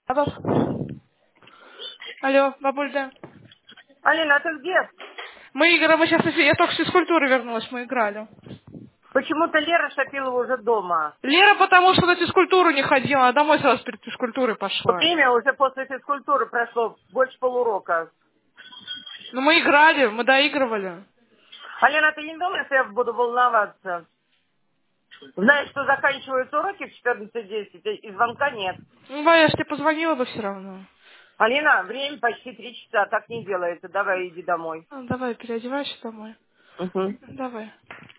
Алло, бабуль, да. Алина, а ты где? Мы играем, мы сейчас, я только что из физкультуры вернулась, мы играли. Почему-то Лера Шапилова уже дома. Лера потому что на физкультуру не ходила, а домой сразу перед физкультурой пошла. Время уже после физкультуры прошло больше полурока. Ну мы играли, мы доигрывали. Алина, ты не думаешь, что я буду волноваться? Знаешь, что заканчиваются уроки в 14:10, и звонка нет. Ну, да, я же тебе позвонила бы все равно. Алина, время почти 3 часа, так не делается. Давай иди домой. Ну, давай, переодевайся домой. Угу. Давай.